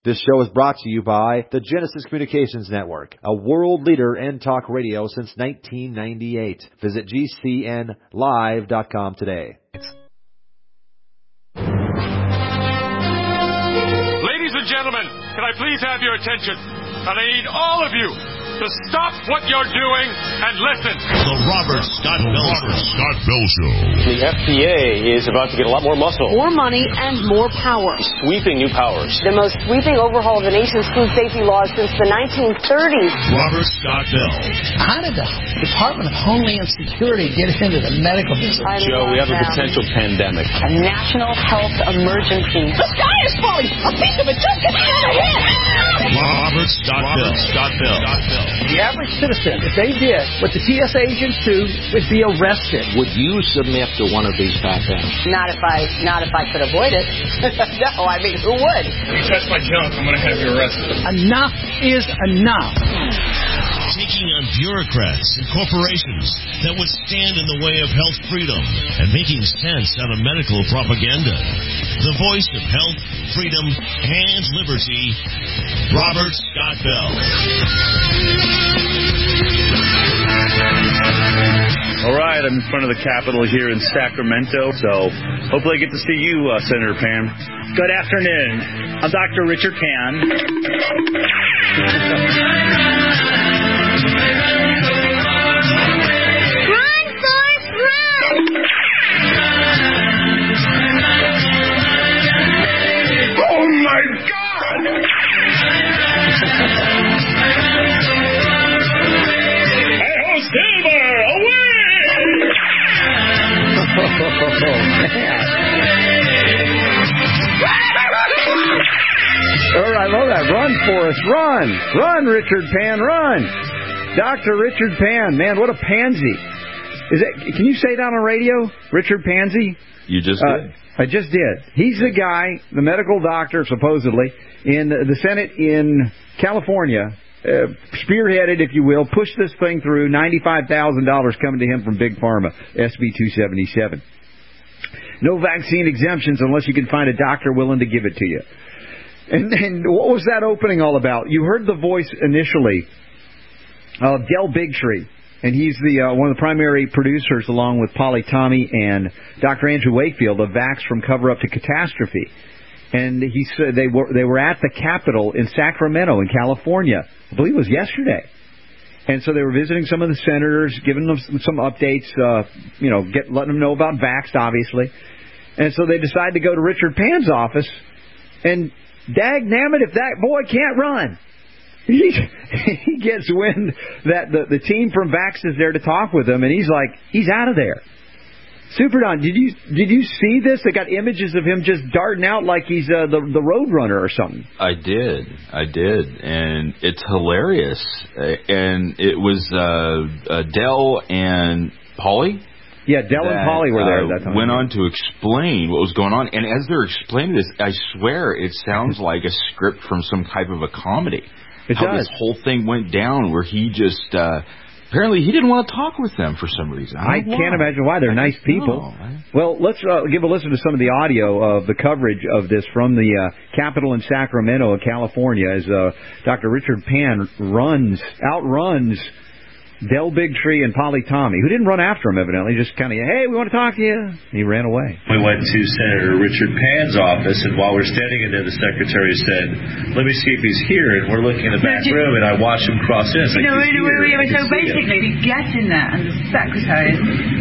This show is brought to you by the Genesis Communications Network, a world leader in talk radio since 1998. Visit GCNlive.com today. Ladies and gentlemen, can I please have your attention? And I need all of you to stop what you're doing and listen. The Robert Scott Bell Show. The FDA is about to get a lot more muscle. More money and more power. Sweeping new powers. The most sweeping overhaul of the nation's food safety laws since the 1930s. Robert Scott Bell. How did the Department of Homeland Security get into the medical business? Joe, we have a potential pandemic. A national health emergency. The sky is falling! A piece of it just hit me on the head! Robert Scott Bell. The average citizen, if they did what the TSA agents do, would be arrested. Would you submit to one of these pat-downs? Not if I could avoid it. No, I mean, who would? If you touch my junk, I'm going to have you arrested. Enough is enough. Taking on bureaucrats and corporations that would stand in the way of health freedom and making sense out of medical propaganda. The voice of health, freedom, and liberty, Robert Scott Bell. All right, I'm in front of the Capitol here in Sacramento, so hopefully I get to see you, Senator Pan. Good afternoon. I'm Dr. Richard Pan. Run, Forrest, run! Oh, my God! Hey-ho, Silver! Away! All right, I love that. Run, Forrest, run. Run, Richard Pan, run. Dr. Richard Pan, man, what a pansy. Can you say that on radio? Richard Pansy? You just did. I just did. He's the guy, the medical doctor, supposedly, in the Senate in California, spearheaded, if you will, pushed this thing through, $95,000 coming to him from Big Pharma, SB 277. No vaccine exemptions unless you can find a doctor willing to give it to you. And what was that opening all about? You heard the voice initially of Del Bigtree, and he's the one of the primary producers, along with Polly Tommy and Dr. Andrew Wakefield, of Vax from Cover Up to Catastrophe. And he said they were at the Capitol in Sacramento in California. I believe it was yesterday. And so they were visiting some of the senators, giving them some updates, letting them know about Vaxxed, obviously. And so they decided to go to Richard Pan's office, and dagnammit if that boy can't run. He gets wind that the team from Vax is there to talk with him, and he's out of there. Super Don, did you see this? They got images of him just darting out like he's the Road Runner or something. I did, and it's hilarious. And it was Del and Polly. Yeah, Del and Polly were there at that time. Went on to explain what was going on, and as they're explaining this, I swear it sounds like a script from some type of a comedy. It does. This whole thing went down where he just apparently he didn't want to talk with them for some reason. I can't imagine why. They're nice people. Well, let's give a listen to some of the audio of the coverage of this from the Capitol in Sacramento, California, as Dr. Richard Pan outruns Del Bigtree and Polly Tommy, who didn't run after him, evidently, just kind of, hey, we want to talk to you. He ran away. We went to Senator Richard Pan's office, and while we're standing in there, the secretary said, let me see if he's here. And we're looking in the back room, and I watched him cross in. So basically, we get in there, and the secretary,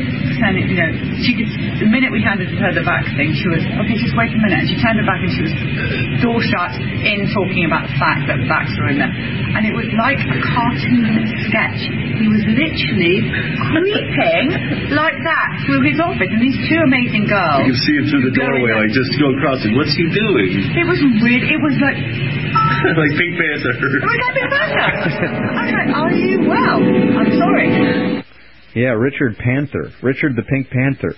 the minute we handed her the back thing, she was, okay, just wait a minute. And she turned her back, and she was door shut in talking about the fact that the backs were in there. And it was like a cartoon sketch. He was literally creeping like that through his office, and these two amazing girls. You can see him through the doorway, like just go across it. What's he doing? It was weird. It was like like Pink Panther. It was like Pink Panther. I was like, are you well? I'm sorry. Yeah, Richard the Pink Panther.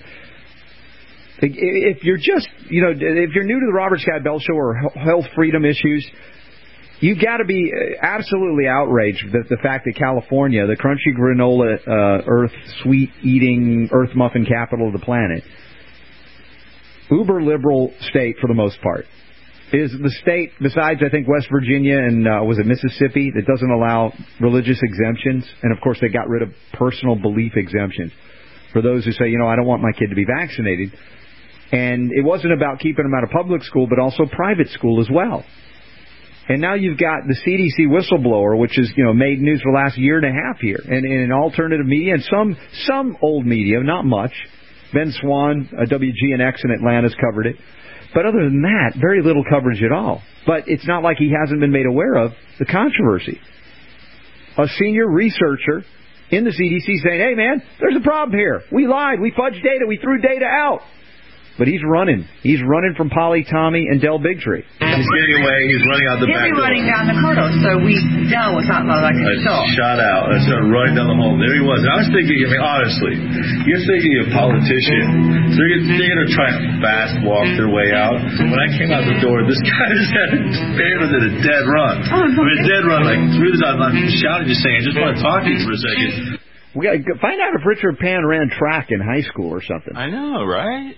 If you're just, if you're new to the Robert Scott Bell Show or health freedom issues, you've got to be absolutely outraged that the fact that California, the crunchy granola, earth sweet-eating earth muffin capital of the planet, uber liberal state for the most part, is the state, besides, I think, West Virginia and, was it Mississippi, that doesn't allow religious exemptions. And, of course, they got rid of personal belief exemptions for those who say, I don't want my kid to be vaccinated. And it wasn't about keeping them out of public school, but also private school as well. And now you've got the CDC whistleblower, which has, made news for the last year and a half here, and in alternative media and some old media, not much. Ben Swan, WGNX in Atlanta's covered it. But other than that, very little coverage at all. But it's not like he hasn't been made aware of the controversy. A senior researcher in the CDC saying, hey, man, there's a problem here. We lied. We fudged data. We threw data out. But he's running. He's running from Polly, Tommy, and Del Bigtree. He's getting away. He's running out the back door. He'll be running down the corridor, so we know what's out there like a shot. Shot out. That's running down the hall. There he was. And I was thinking, honestly, you're thinking a politician. So they're going to try and fast walk their way out. When I came out the door, this guy just had a dead run. A dead run, like through the door. I'm shouting, just saying, I just want to talk to you for a second. We got to find out if Richard Pan ran track in high school or something. I know, right?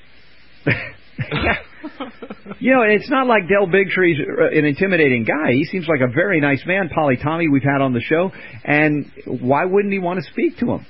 It's not like Del Bigtree's an intimidating guy. He seems like a very nice man. Polly Tommy we've had on the show, and why wouldn't he want to speak to him?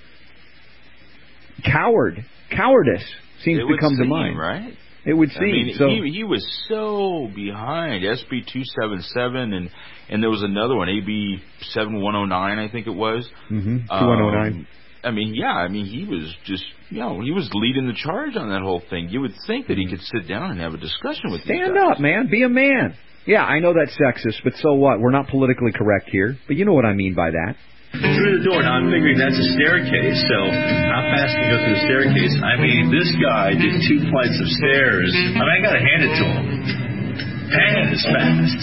Cowardice seems to come to mind, right? It would seem. I mean, so. He was so behind SB 277, and there was another one, AB 7109, I think it was. 2109. He was just, he was leading the charge on that whole thing. You would think that he could sit down and have a discussion with you. Stand up, man. Be a man. Yeah, I know that's sexist, but so what? We're not politically correct here. But you know what I mean by that. Through the door. Now, I'm figuring that's a staircase, so how fast can you go through the staircase? I mean, this guy did 2 flights of stairs. I got to hand it to him. Pan is fast.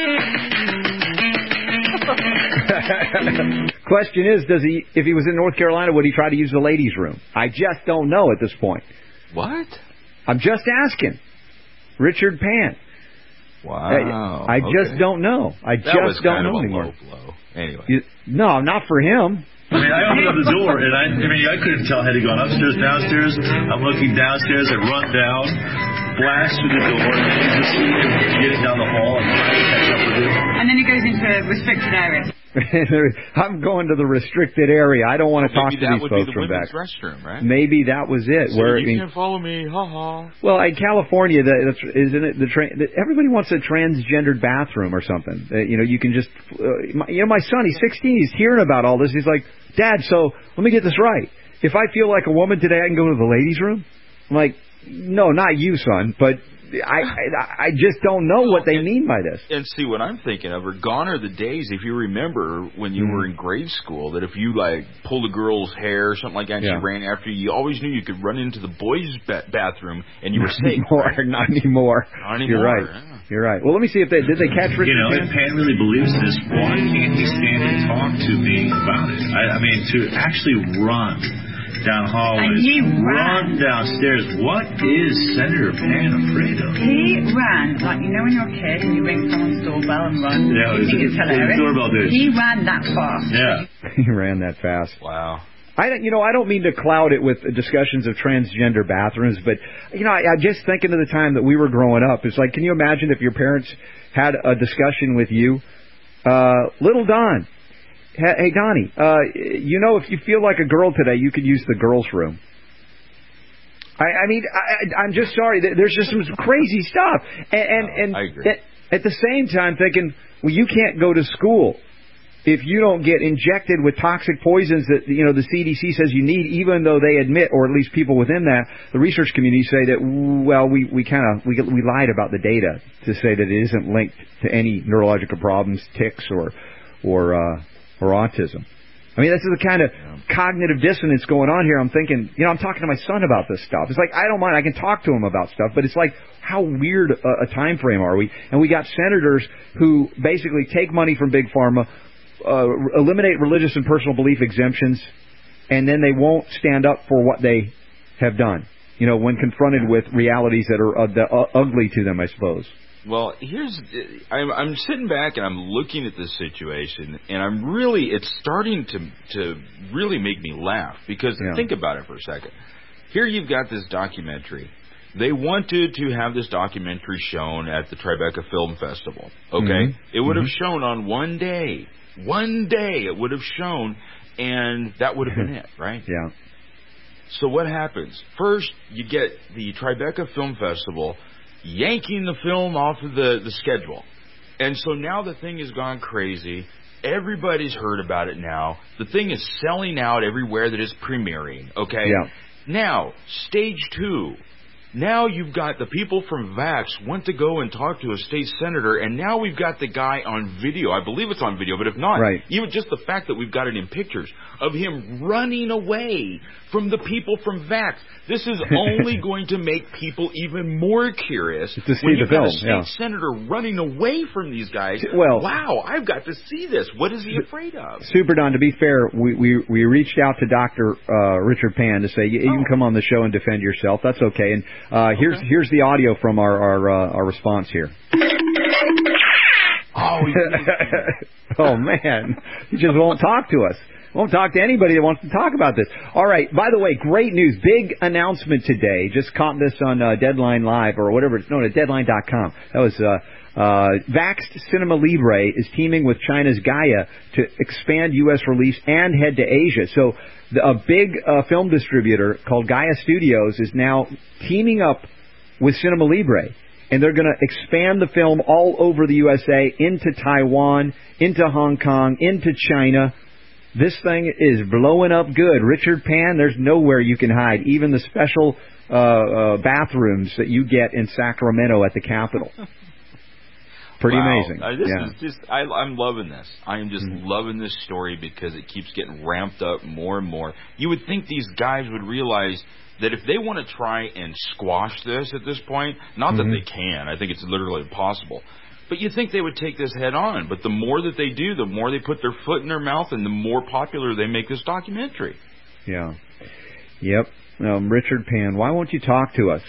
Question is, if he was in North Carolina, would he try to use the ladies' room? I just don't know at this point. What? I'm just asking. Richard Pan. Wow. I just don't know. I just don't know anymore. Low blow. Anyway. No, not for him. I opened up the door, and I couldn't tell had he gone upstairs, downstairs. I'm looking downstairs. I run down, blast through the door, and you just see him getting down the hall and trying to catch up with him. And then he goes into a restricted area. I'm going to the restricted area. I don't want to talk to these folks from back. Restroom, right? Maybe that was it. So you can't follow me, ha. Well, in California, isn't it? Everybody wants a transgendered bathroom or something. You can just. My son, he's 16. He's hearing about all this. He's like, Dad, so let me get this right. If I feel like a woman today, I can go to the ladies' room. I'm like, no, not you, son, but. I just don't know what they mean by this. And see, what I'm thinking of are gone are the days, if you remember, when you were in grade school, that if you, pulled a girl's hair or something like that and she ran after you, you always knew you could run into the boys' bathroom and you were safe. Not anymore. You're right. Yeah. You're right. Well, let me see if did they catch Richard Pan? If Pan really believes this, why can't he stand and talk to me about it? To actually run down hallways, run downstairs. What is Senator Pan afraid of? He ran, when you're a kid and you ring someone's doorbell and run. Yeah, you think it's hilarious. Doorbell dude. He ran that fast. Yeah. He ran that fast. Wow. I don't mean to cloud it with discussions of transgender bathrooms, but, I just thinking of the time that we were growing up. It's like, can you imagine if your parents had a discussion with you? Little Don. Hey, Donnie, if you feel like a girl today, you could use the girls' room. I'm just sorry. There's just some crazy stuff. And I agree. At the same time thinking, well, you can't go to school if you don't get injected with toxic poisons that, the CDC says you need, even though they admit, or at least people within the research community say that, well, we lied about the data to say that it isn't linked to any neurological problems, tics, or autism. This is the kind of cognitive dissonance going on here. I'm thinking, I'm talking to my son about this stuff. It's like, I don't mind. I can talk to him about stuff, but it's like, how weird a time frame are we? And we got senators who basically take money from Big Pharma, eliminate religious and personal belief exemptions, and then they won't stand up for what they have done, when confronted with realities that are ugly to them, I suppose. Well, I'm sitting back and I'm looking at this situation, and it's starting to really make me laugh, because think about it for a second. Here you've got this documentary They wanted to have this documentary shown at the Tribeca Film Festival. Okay? Mm-hmm. It would have shown on one day. One day it would have shown, and that would have been it, right? Yeah. So what happens? First, you get the Tribeca Film Festival yanking the film off of the schedule. And so now the thing has gone crazy. Everybody's heard about it now. The thing is selling out everywhere that it's premiering, okay? Yeah. Now, stage 2. Now you've got the people from Vax want to go and talk to a state senator, and now we've got the guy on video. I believe it's on video, but if not, even just the fact that we've got it in pictures of him running away from the people from Vax. This is only going to make people even more curious to see when the you've film. got a state senator running away from these guys. Well, wow, I've got to see this. What is he afraid of? Super Don, to be fair, we reached out to Dr. Richard Pan to say you can come on the show and defend yourself. That's okay. And here's the audio from our response here. Oh man, he just won't talk to us. Won't talk to anybody that wants to talk about this. All right. By the way, great news. Big announcement today. Just caught this on Deadline Live or whatever. No, Deadline.com. That was Vaxxed Cinema Libre is teaming with China's Gaia to expand U.S. release and head to Asia. So a big film distributor called Gaia Studios is now teaming up with Cinema Libre. And they're going to expand the film all over the USA, into Taiwan, into Hong Kong, into China. This thing is blowing up good. Richard Pan, there's nowhere you can hide, even the special bathrooms that you get in Sacramento at the Capitol. Pretty amazing. I'm loving this. I am just loving this story because it keeps getting ramped up more and more. You would think these guys would realize that if they want to try and squash this at this point, not that they can, I think it's literally impossible, but you'd think they would take this head on. But the more that they do, the more they put their foot in their mouth and the more popular they make this documentary. Yeah. Yep. Richard Pan, why won't you talk to us?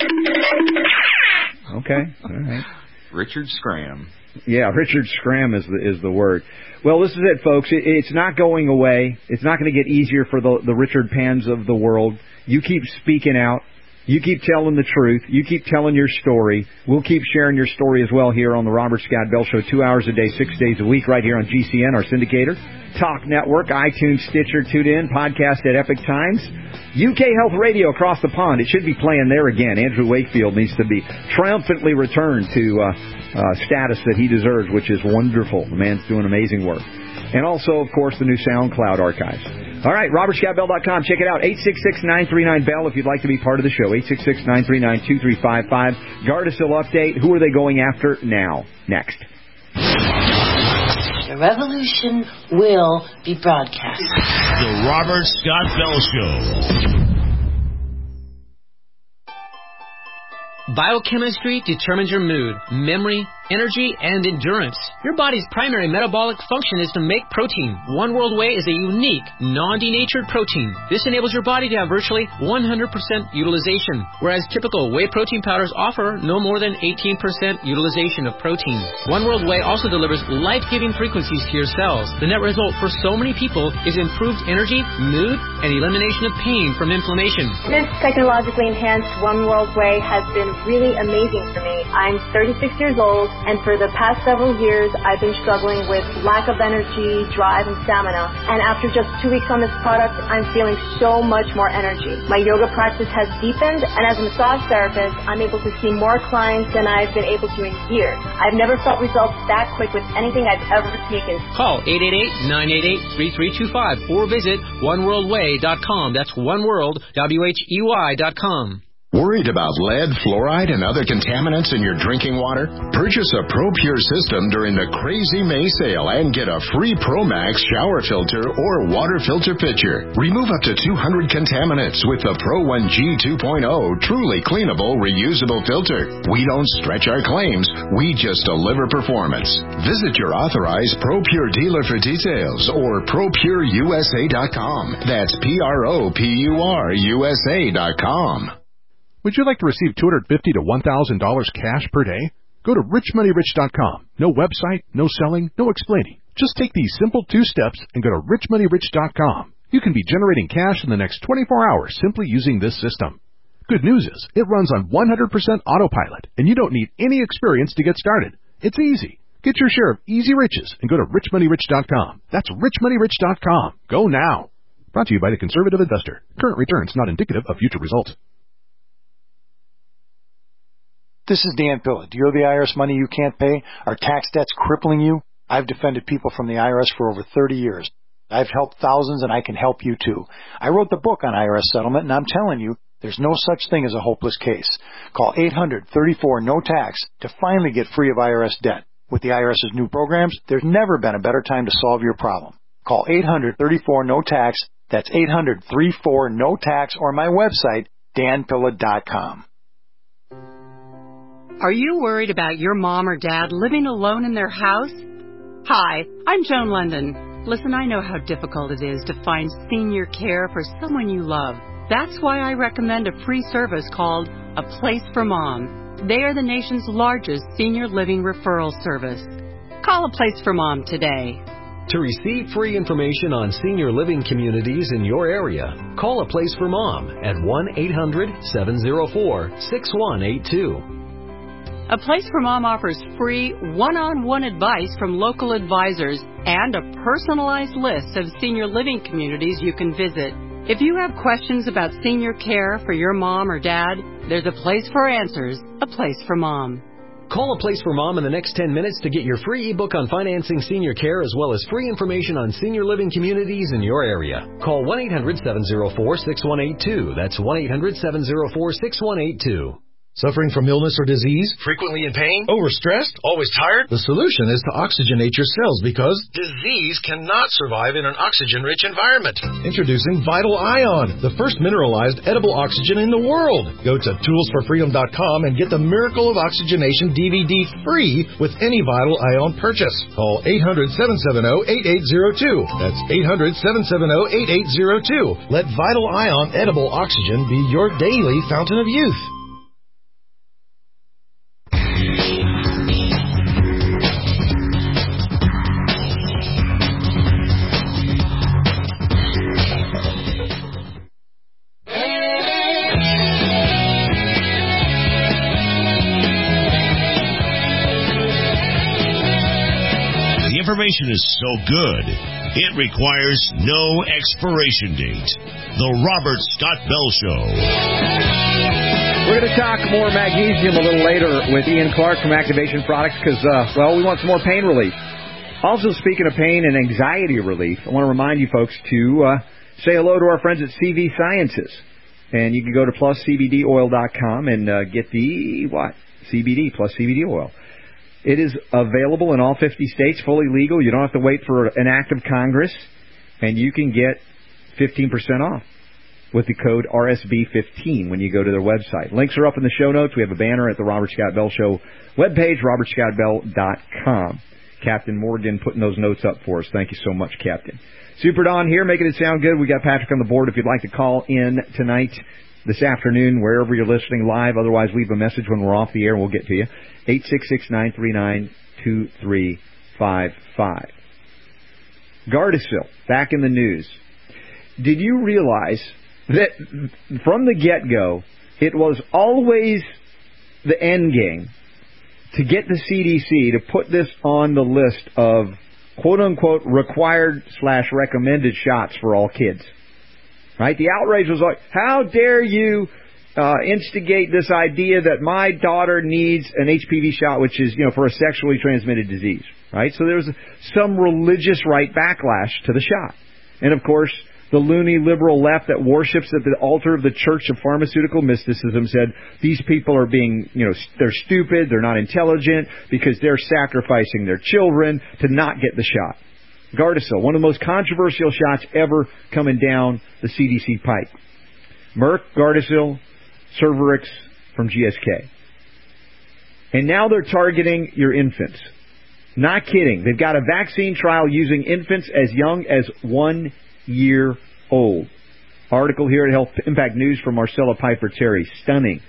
Okay. All right. Richard Scram. Yeah, Richard Scram is the word. Well, this is it, folks. It's not going away. It's not going to get easier for the Richard Pans of the world. You keep speaking out. You keep telling the truth. You keep telling your story. We'll keep sharing your story as well here on the Robert Scott Bell Show, 2 hours a day, 6 days a week, right here on GCN, our syndicator, Talk Network, iTunes, Stitcher, TuneIn, podcast at Epic Times, UK Health Radio across the pond. It should be playing there again. Andrew Wakefield needs to be triumphantly returned to status that he deserves, which is wonderful. The man's doing amazing work. And also, of course, the new SoundCloud archives. All right, RobertScottBell.com. Check it out. 866-939-BELL if you'd like to be part of the show. 866-939-2355. Gardasil update. Who are they going after now? Next. The revolution will be broadcast. The Robert Scott Bell Show. Biochemistry determines your mood, memory, energy, and endurance. Your body's primary metabolic function is to make protein. One World Whey is a unique, non-denatured protein. This enables your body to have virtually 100% utilization, whereas typical whey protein powders offer no more than 18% utilization of protein. One World Whey also delivers life-giving frequencies to your cells. The net result for so many people is improved energy, mood, and elimination of pain from inflammation. This technologically enhanced One World Whey has been really amazing for me. I'm 36 years old, and for the past several years, I've been struggling with lack of energy, drive, and stamina. And after just 2 weeks on this product, I'm feeling so much more energy. My yoga practice has deepened, and as a massage therapist, I'm able to see more clients than I've been able to in years. I've never felt results that quick with anything I've ever taken. Call 888-988-3325 or visit oneworldwhey.com. That's oneworld.com. Worried about lead, fluoride, and other contaminants in your drinking water? Purchase a ProPure system during the Crazy May sale and get a free ProMax shower filter or water filter pitcher. Remove up to 200 contaminants with the Pro 1G 2.0 truly cleanable, reusable filter. We don't stretch our claims. We just deliver performance. Visit your authorized ProPure dealer for details or ProPureUSA.com. That's ProPureUSA.com. Would you like to receive $250 to $1,000 cash per day? Go to richmoneyrich.com. No website, no selling, no explaining. Just take these simple 2 steps and go to richmoneyrich.com. You can be generating cash in the next 24 hours simply using this system. Good news is, it runs on 100% autopilot, and you don't need any experience to get started. It's easy. Get your share of easy riches and go to richmoneyrich.com. That's richmoneyrich.com. Go now. Brought to you by the Conservative Investor. Current returns not indicative of future results. This is Dan Pilla. Do you owe the IRS money you can't pay? Are tax debts crippling you? I've defended people from the IRS for over 30 years. I've helped thousands, and I can help you too. I wrote the book on IRS settlement, and I'm telling you, there's no such thing as a hopeless case. Call 800-34-NO-TAX to finally get free of IRS debt. With the IRS's new programs, there's never been a better time to solve your problem. Call 800-34-NO-TAX. That's 800-34-NO-TAX, or my website, danpilla.com. Are you worried about your mom or dad living alone in their house? Hi, I'm Joan London. Listen, I know how difficult it is to find senior care for someone you love. That's why I recommend a free service called A Place for Mom. They are the nation's largest senior living referral service. Call A Place for Mom today. To receive free information on senior living communities in your area, call A Place for Mom at 1-800-704-6182. A Place for Mom offers free one-on-one advice from local advisors and a personalized list of senior living communities you can visit. If you have questions about senior care for your mom or dad, there's a place for answers, A Place for Mom. Call A Place for Mom in the next 10 minutes to get your free ebook on financing senior care as well as free information on senior living communities in your area. Call 1-800-704-6182. That's 1-800-704-6182. Suffering from illness or disease? Frequently in pain? Overstressed? Always tired? The solution is to oxygenate your cells because disease cannot survive in an oxygen-rich environment. Introducing Vital Ion, the first mineralized edible oxygen in the world. Go to toolsforfreedom.com and get the Miracle of Oxygenation DVD free with any Vital Ion purchase. Call 800-770-8802. That's 800-770-8802. Let Vital Ion edible oxygen be your daily fountain of youth. Information is so good, it requires no expiration date. The Robert Scott Bell Show. We're going to talk more magnesium a little later with Ian Clark from Activation Products because, we want some more pain relief. Also, speaking of pain and anxiety relief, I want to remind you folks to say hello to our friends at CV Sciences. And you can go to pluscbdoil.com and get the, CBD plus CBD oil. It is available in all 50 states, fully legal. You don't have to wait for an act of Congress, and you can get 15% off with the code RSB15 when you go to their website. Links are up in the show notes. We have a banner at the Robert Scott Bell Show webpage, robertscottbell.com. Captain Morgan putting those notes up for us. Thank you so much, Captain. Super Don here, making it sound good. We got Patrick on the board if you'd like to call in tonight, this afternoon, wherever you're listening live. Otherwise, leave a message when we're off the air and we'll get to you. 866-939-2355. Gardasil, back in the news. Did you realize that from the get-go, it was always the end game to get the CDC to put this on the list of quote-unquote required/recommended shots for all kids? Right? The outrage was like, how dare you instigate this idea that my daughter needs an HPV shot, which is, for a sexually transmitted disease, right? So there was some religious right backlash to the shot. And, of course, the loony liberal left that worships at the altar of the Church of Pharmaceutical Mysticism said these people are being, they're stupid, they're not intelligent, because they're sacrificing their children to not get the shot. Gardasil, one of the most controversial shots ever coming down the CDC pipe. Merck, Gardasil, Cervarix from GSK. And now they're targeting your infants. Not kidding. They've got a vaccine trial using infants as young as 1 year old. Article here at Health Impact News from Marcella Piper Terry. Stunning.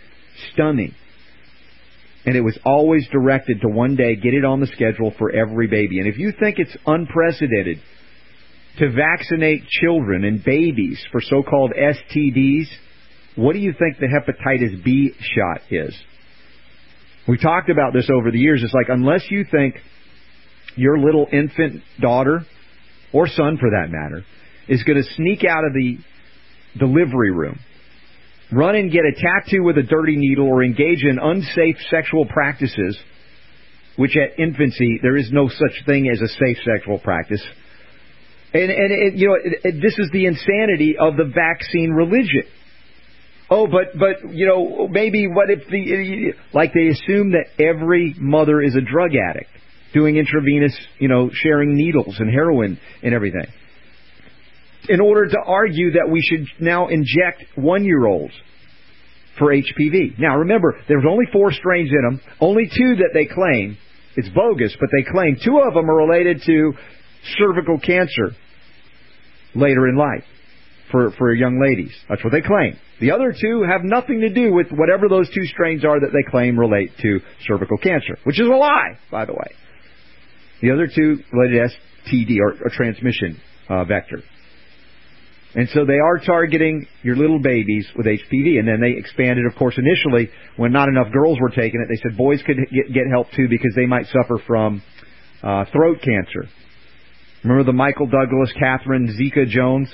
And it was always directed to one day get it on the schedule for every baby. And if you think it's unprecedented to vaccinate children and babies for so-called STDs, what do you think the hepatitis B shot is? We talked about this over the years. It's like, unless you think your little infant daughter, or son for that matter, is going to sneak out of the delivery room, run and get a tattoo with a dirty needle, or engage in unsafe sexual practices, which at infancy, there is no such thing as a safe sexual practice. And this is the insanity of the vaccine religion. Oh, but maybe what if they assume that every mother is a drug addict, doing intravenous, sharing needles and heroin and everything, in order to argue that we should now inject 1-year-olds for HPV. Now, remember, there's only 4 strains in them, only 2 that they claim. It's bogus, but they claim 2 of them are related to cervical cancer later in life for young ladies. That's what they claim. The other 2 have nothing to do with whatever those 2 strains are that they claim relate to cervical cancer, which is a lie, by the way. The other 2 related to STD, or transmission vector. And so they are targeting your little babies with HPV. And then they expanded, of course, initially, when not enough girls were taking it, they said boys could get help too because they might suffer from throat cancer. Remember the Michael Douglas, Catherine Zeta-Jones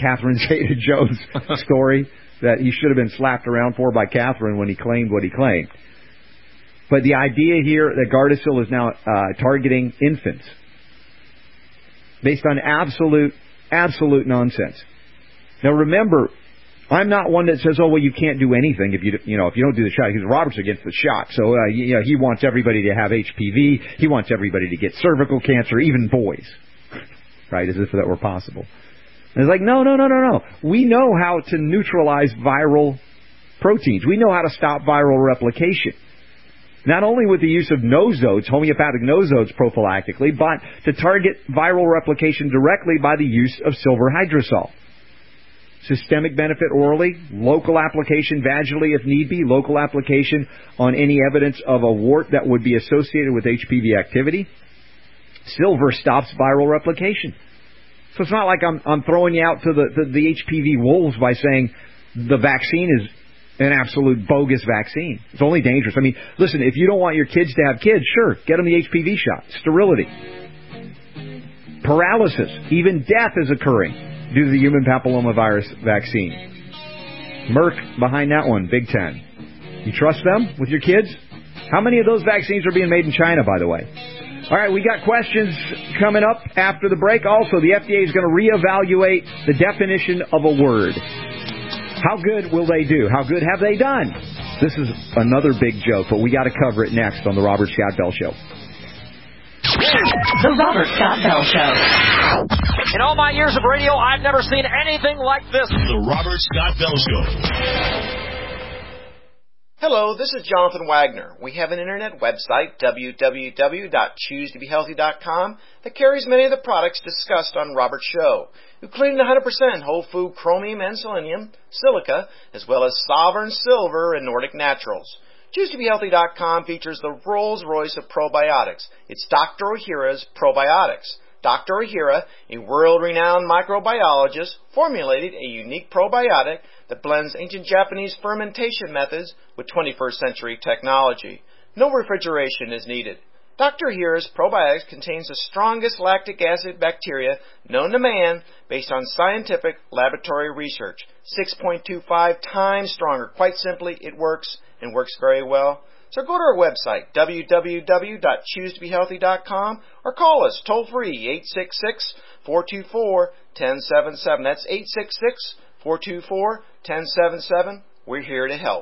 story that he should have been slapped around for by Catherine when he claimed what he claimed. But the idea here that Gardasil is now targeting infants based on absolute nonsense. Now remember, I'm not one that says, oh, well, you can't do anything if you don't do the shot, because Robert's against the shot. So he wants everybody to have HPV. He wants everybody to get cervical cancer, even boys, right? As if that were possible. And it's like, no. We know how to neutralize viral proteins. We know how to stop viral replication. Not only with the use of nosodes, homeopathic nosodes prophylactically, but to target viral replication directly by the use of silver hydrosol. Systemic benefit orally, local application vaginally if need be, local application on any evidence of a wart that would be associated with HPV activity. Silver stops viral replication. So it's not like I'm throwing you out to the HPV wolves by saying the vaccine is an absolute bogus vaccine. It's only dangerous. I mean, listen, if you don't want your kids to have kids, sure, get them the HPV shot. Sterility. Paralysis, even death is occurring due to the human papillomavirus vaccine. Merck behind that one, Big Ten. You trust them with your kids? How many of those vaccines are being made in China, by the way? All right, we got questions coming up after the break. Also, the FDA is going to reevaluate the definition of a word. How good will they do? How good have they done? This is another big joke, but we got to cover it next on the Robert Scott Bell Show. The Robert Scott Bell Show. In all my years of radio, I've never seen anything like this. The Robert Scott Bell Show. Hello, this is Jonathan Wagner. We have an internet website, www.choosetobehealthy.com, that carries many of the products discussed on Robert's show, including 100% whole food chromium and selenium, silica, as well as sovereign silver and Nordic naturals. ChooseToBeHealthy.com features the Rolls-Royce of probiotics. It's Dr. Ohhira's Probiotics. Dr. Ohhira, a world-renowned microbiologist, formulated a unique probiotic that blends ancient Japanese fermentation methods with 21st century technology. No refrigeration is needed. Dr. Ohhira's probiotics contains the strongest lactic acid bacteria known to man based on scientific laboratory research. 6.25 times stronger. Quite simply, it works and works very well. So go to our website, www.choosetobehealthy.com, or call us toll-free, 866-424-1077. That's 866-424-1077. We're here to help.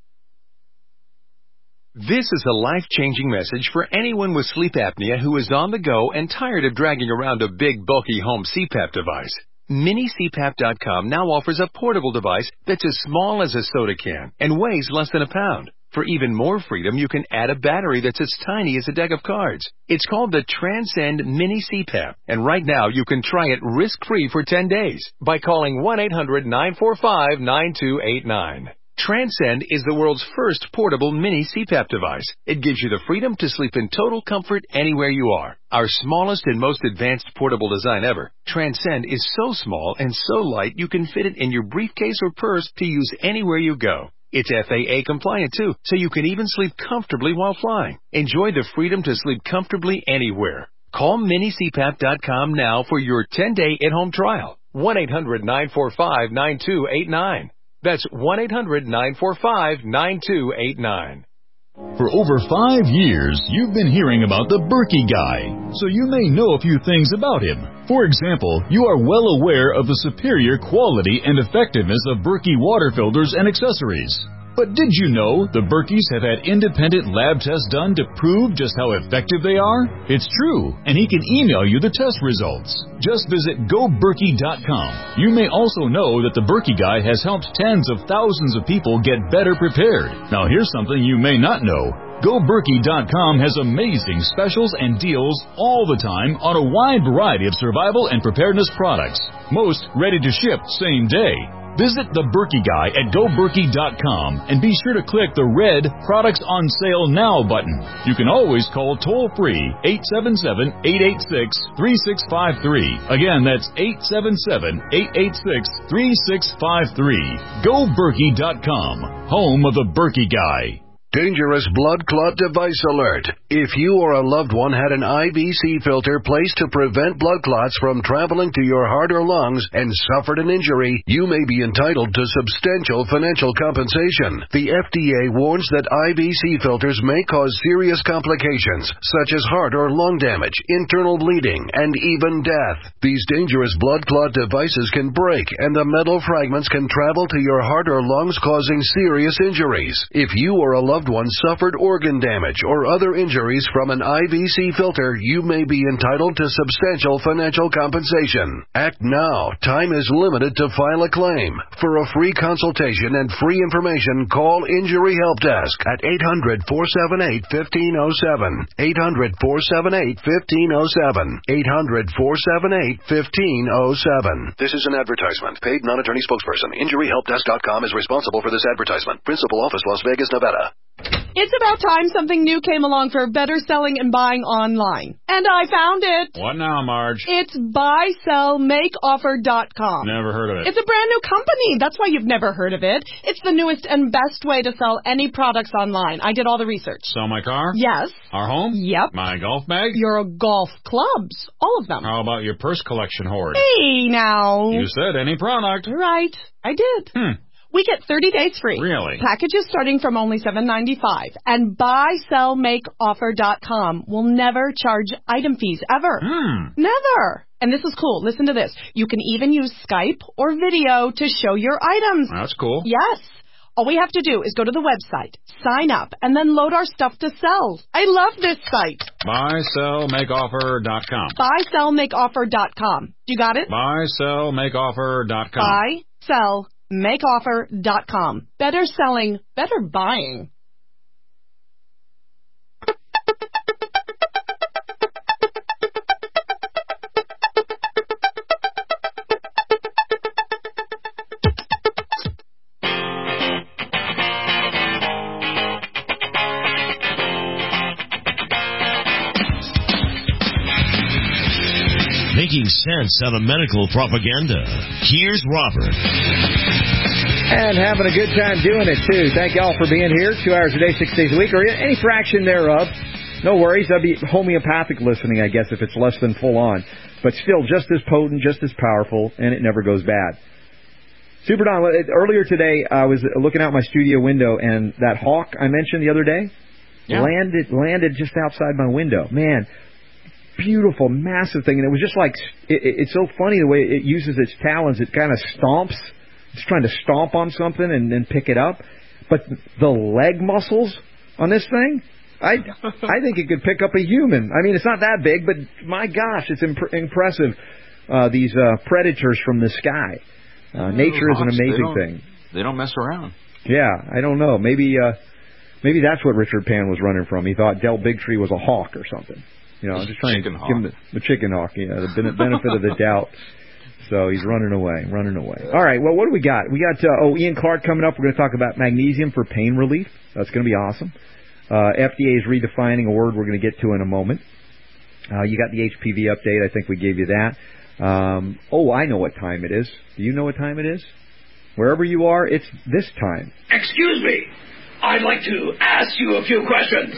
This is a life-changing message for anyone with sleep apnea who is on the go and tired of dragging around a big, bulky home CPAP device. MiniCPAP.com now offers a portable device that's as small as a soda can and weighs less than a pound. For even more freedom, you can add a battery that's as tiny as a deck of cards. It's called the Transcend Mini CPAP, and right now you can try it risk-free for 10 days by calling 1-800-945-9289. Transcend is the world's first portable mini CPAP device. It gives you the freedom to sleep in total comfort anywhere you are. Our smallest and most advanced portable design ever, Transcend is so small and so light you can fit it in your briefcase or purse to use anywhere you go. It's FAA compliant too, so you can even sleep comfortably while flying. Enjoy the freedom to sleep comfortably anywhere. Call minicpap.com now for your 10-day at-home trial. 1-800-945-9289. That's 1-800-945-9289. For over 5 years, you've been hearing about the Berkey Guy, so you may know a few things about him. For example, you are well aware of the superior quality and effectiveness of Berkey water filters and accessories. But did you know the Berkeys have had independent lab tests done to prove just how effective they are? It's true, and he can email you the test results. Just visit GoBerkey.com. You may also know that the Berkey Guy has helped tens of thousands of people get better prepared. Now here's something you may not know. GoBerkey.com has amazing specials and deals all the time on a wide variety of survival and preparedness products. Most ready to ship same day. Visit the Berkey Guy at GoBerkey.com and be sure to click the red Products on Sale Now button. You can always call toll-free 877-886-3653. Again, that's 877-886-3653. GoBerkey.com, home of the Berkey Guy. Dangerous blood clot device alert. If you or a loved one had an IVC filter placed to prevent blood clots from traveling to your heart or lungs and suffered an injury, you may be entitled to substantial financial compensation. The FDA warns that IVC filters may cause serious complications, such as heart or lung damage, internal bleeding, and even death. These dangerous blood clot devices can break, and the metal fragments can travel to your heart or lungs, causing serious injuries. If you or a loved one suffered organ damage or other injuries from an IVC filter, you may be entitled to substantial financial compensation. Act now. Time is limited to file a claim. For a free consultation and free information, call Injury Help Desk at 800-478-1507. 800-478-1507. 800-478-1507. This is an advertisement. Paid non-attorney spokesperson. InjuryHelpDesk.com is responsible for this advertisement. Principal office, Las Vegas, Nevada. It's about time something new came along for better selling and buying online. And I found it. What now, Marge? It's buysellmakeoffer.com. Never heard of it. It's a brand new company. That's why you've never heard of it. It's the newest and best way to sell any products online. I did all the research. Sell my car? Yes. Our home? Yep. My golf bag? Your golf clubs. All of them. How about your purse collection hoard? Hey, now. You said any product. Right. I did. We get 30 days free. Really? Packages starting from only $7.95. And buysellmakeoffer.com will never charge item fees, ever. Never. And this is cool. Listen to this. You can even use Skype or video to show your items. That's cool. Yes. All we have to do is go to the website, sign up, and then load our stuff to sell. I love this site. Buysellmakeoffer.com. Buysellmakeoffer.com. You got it? Buysellmakeoffer.com. Buysellmakeoffer.com. Better selling, better buying. Making sense out of medical propaganda. Here's Robert. And having a good time doing it, too. Thank y'all for being here 2 hours a day, 6 days a week, or any fraction thereof. No worries. That'd be homeopathic listening, I guess, if it's less than full on. But still, just as potent, just as powerful, and it never goes bad. Super Don, earlier today, I was looking out my studio window, and that hawk I mentioned the other day landed just outside my window. Man, beautiful, massive thing. And it was just like, it's so funny the way it uses its talons. It kind of stomps. It's trying to stomp on something and then pick it up. But the leg muscles on this thing, I think it could pick up a human. I mean, it's not that big, but my gosh, it's impressive, these predators from the sky. Nature is an amazing thing. They don't mess around. Yeah, I don't know. Maybe that's what Richard Pan was running from. He thought Del Bigtree was a hawk or something. You know, I'm just trying to give him the chicken hawk, the benefit of the doubt. So he's running away. All right, well, what do we got? We got, Ian Clark coming up. We're going to talk about magnesium for pain relief. That's going to be awesome. FDA is redefining a word we're going to get to in a moment. You got the HPV update. I think we gave you that. I know what time it is. Do you know what time it is? Wherever you are, it's this time. Excuse me. I'd like to ask you a few questions.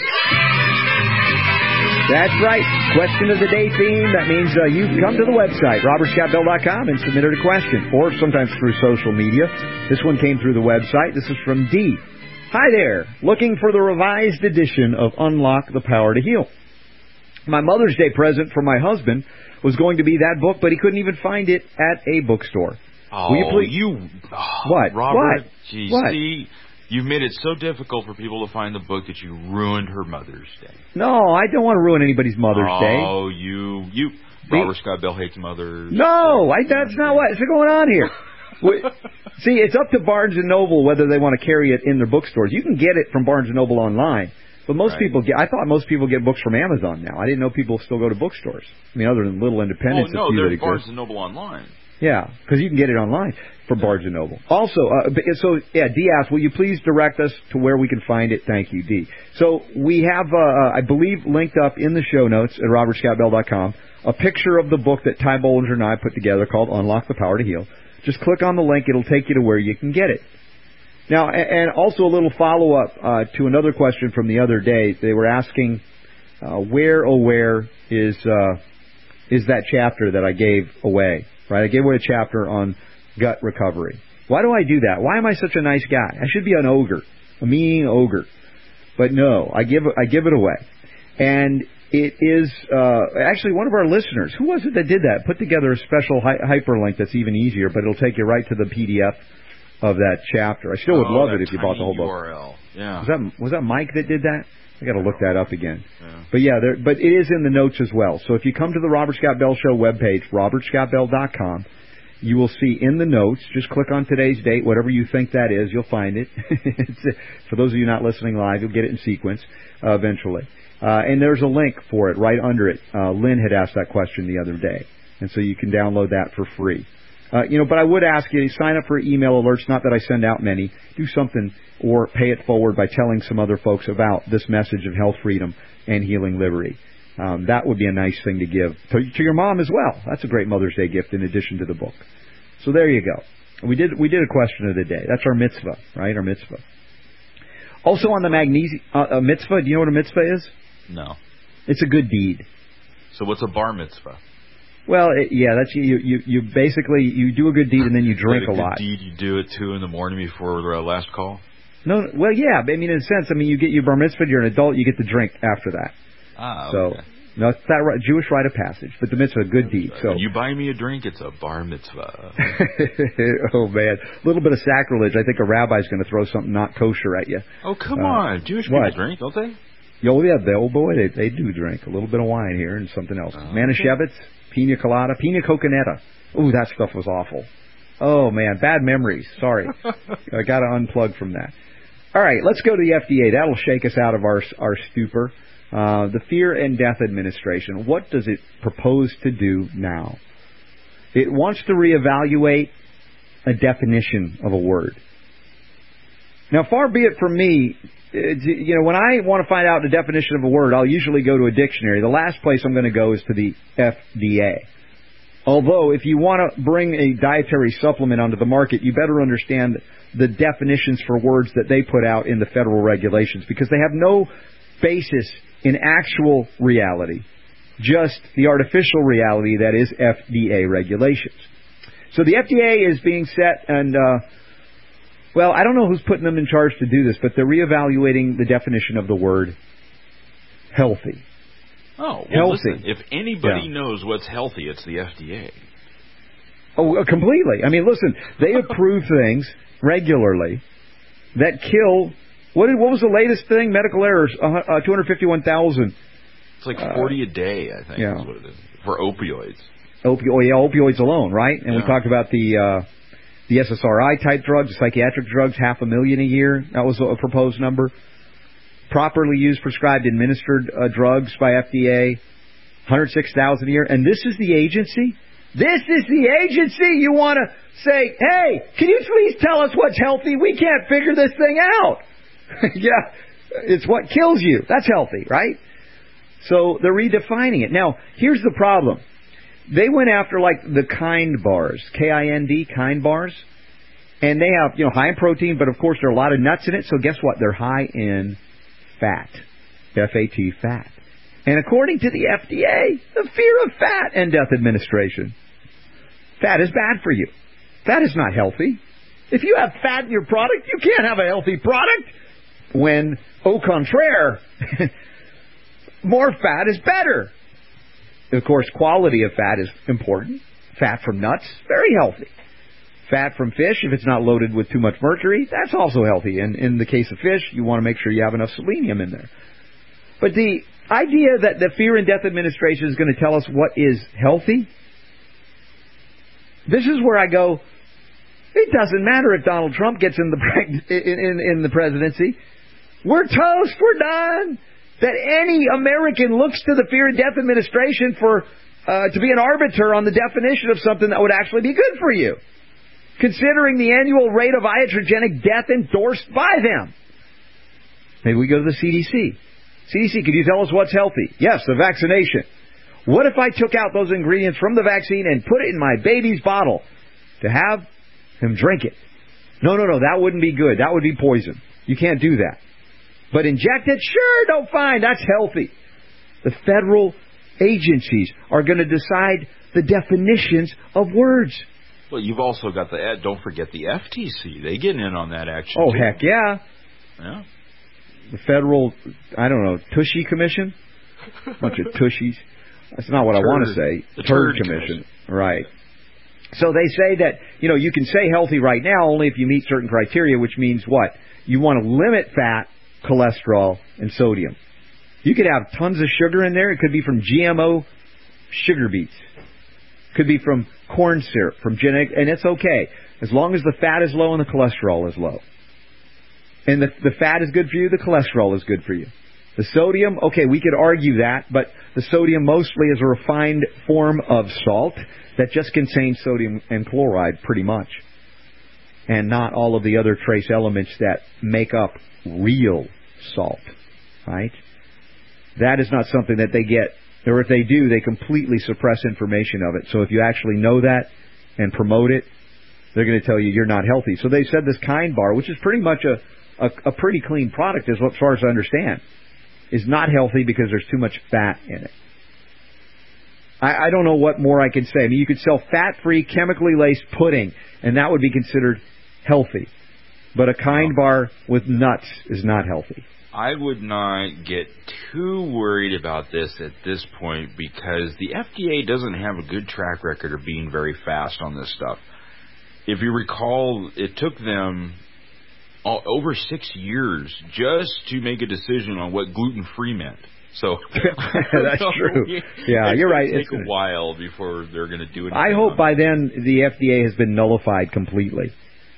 That's right. Question of the day theme. That means you come to the website, robertscottbell.com, and submitted a question, or sometimes through social media. This one came through the website. This is from D. Hi there. Looking for the revised edition of Unlock the Power to Heal. My Mother's Day present for my husband was going to be that book, but he couldn't even find it at a bookstore. Oh, Will you please... What? Robert, What? Geez, What? See, you've made it so difficult for people to find the book that you ruined her Mother's Day. No, I don't want to ruin anybody's Mother's Day. Oh, you. Robert Scott Bell hates mothers. No, that's not what's going on here. See, it's up to Barnes & Noble whether they want to carry it in their bookstores. You can get it from Barnes & Noble online, but most people I thought most people get books from Amazon now. I didn't know people still go to bookstores. I mean, other than little independents. Oh, no, there's Barnes & Noble online. Yeah, because you can get it online for Barnes & Noble. Also, D asked, will you please direct us to where we can find it? Thank you, D. So we have, I believe, linked up in the show notes at robertscottbell.com, a picture of the book that Ty Bollinger and I put together called Unlock the Power to Heal. Just click on the link. It'll take you to where you can get it. Now, and also a little follow-up to another question from the other day. They were asking, where is that chapter that I gave away? Right, I gave away a chapter on gut recovery. Why do I do that? Why am I such a nice guy? I should be an ogre, a mean ogre. But no, I give it away. And it is actually one of our listeners. Who was it that did that? Put together a special hyperlink that's even easier, but it'll take you right to the PDF of that chapter. I still would love it if you bought the whole book. URL. Yeah. Was that Mike that did that? I got to look that up again. Yeah. But it is in the notes as well. So if you come to the Robert Scott Bell Show webpage, robertscottbell.com, you will see in the notes, just click on today's date, whatever you think that is, you'll find it. For those of you not listening live, you'll get it in sequence eventually. And there's a link for it right under it. Lynn had asked that question the other day. And so you can download that for free. But I would ask you to sign up for email alerts, not that I send out many. Do something or pay it forward by telling some other folks about this message of health, freedom, and healing liberty. That would be a nice thing to give to your mom as well. That's a great Mother's Day gift in addition to the book. So there you go. We did a question of the day. That's our mitzvah, right? Our mitzvah. Also on the magnesium mitzvah, do you know what a mitzvah is? No. It's a good deed. So what's a bar mitzvah? Well, that's you basically you do a good deed and then you drink a lot. Deed you do at 2 a.m. before the last call? No, well, yeah. I mean, in a sense, you get your bar mitzvah. You're an adult. You get to drink after that. Ah, so okay. no, it's that right, Jewish rite of passage. But the mitzvah, a good deed. So when you buy me a drink, it's a bar mitzvah. Oh man, a little bit of sacrilege. I think a rabbi's going to throw something not kosher at you. Oh come on, Jewish people drink, don't they? Oh yeah, they do drink a little bit of wine here and something else. Manischewitz. Pina colada, pina coconetta. Ooh, that stuff was awful. Oh, man, bad memories. Sorry. I got to unplug from that. All right, let's go to the FDA. That'll shake us out of our stupor. The Fear and Death Administration, what does it propose to do now? It wants to reevaluate a definition of a word. Now, far be it from me, when I want to find out the definition of a word, I'll usually go to a dictionary. The last place I'm going to go is to the FDA. Although, if you want to bring a dietary supplement onto the market, you better understand the definitions for words that they put out in the federal regulations, because they have no basis in actual reality, just the artificial reality that is FDA regulations. So the FDA is being set and... Well, I don't know who's putting them in charge to do this, but they're reevaluating the definition of the word healthy. Oh, well, healthy. Listen, if anybody knows what's healthy, it's the FDA. Oh, completely. Listen, they approve things regularly that kill... What was the latest thing? Medical errors, 251,000. It's like 40 a day, I think, is what it is, for opioids. Opioids alone, right? And we talked about the SSRI-type drugs, the psychiatric drugs, 500,000 a year. That was a proposed number. Properly used, prescribed, administered drugs by FDA, 106,000 a year. And this is the agency This is the agency you want to say, hey, can you please tell us what's healthy? We can't figure this thing out. Yeah, it's what kills you. That's healthy, right? So they're redefining it. Now, here's the problem. They went after like the KIND bars, KIND, KIND bars. And they have, high in protein, but of course there are a lot of nuts in it. So guess what? They're high in fat. F-A-T, fat. And according to the FDA, the Fear of Fat and Death Administration, fat is bad for you. Fat is not healthy. If you have fat in your product, you can't have a healthy product. When, au contraire, more fat is better. Of course, quality of fat is important. Fat from nuts, very healthy. Fat from fish, if it's not loaded with too much mercury, that's also healthy. And in the case of fish, you want to make sure you have enough selenium in there. But the idea that the Fear and Death Administration is going to tell us what is healthy, this is where I go, it doesn't matter if Donald Trump gets in the presidency. We're toast. We're done. That any American looks to the Fear and Death Administration to be an arbiter on the definition of something that would actually be good for you, considering the annual rate of iatrogenic death endorsed by them. Maybe we go to the CDC. CDC, could you tell us what's healthy? Yes, the vaccination. What if I took out those ingredients from the vaccine and put it in my baby's bottle to have him drink it? No, that wouldn't be good. That would be poison. You can't do that. But inject it? Sure, no, fine. That's healthy. The federal agencies are going to decide the definitions of words. Well, you've also got don't forget the FTC. They get in on that action. Oh, too. Heck yeah. Yeah. The federal, Tushy Commission? Bunch of tushies. That's not what I want to say. The Turd Commission. Right. So they say that, you can say healthy right now only if you meet certain criteria, which means what? You want to limit fat, cholesterol, and sodium. You could have tons of sugar in there. It could be from GMO sugar beets. Could be from corn syrup, from genetic, and it's okay. As long as the fat is low and the cholesterol is low. And the fat is good for you, the cholesterol is good for you. The sodium, okay, we could argue that, but the sodium mostly is a refined form of salt that just contains sodium and chloride pretty much. And not all of the other trace elements that make up real salt, right? That is not something that they get, or if they do, they completely suppress information of it. So if you actually know that and promote it, they're going to tell you you're not healthy. So they said this KIND bar, which is pretty much a pretty clean product as far as I understand, is not healthy because there's too much fat in it. I don't know what more I can say. I mean, you could sell fat-free, chemically laced pudding, and that would be considered healthy. But a KIND bar with nuts is not healthy. I would not get too worried about this at this point because the FDA doesn't have a good track record of being very fast on this stuff. If you recall, it took them over 6 years just to make a decision on what gluten-free meant. So that's true. Yeah, you're right. It's going to take a while before they're going to do it. I hope by then the FDA has been nullified completely.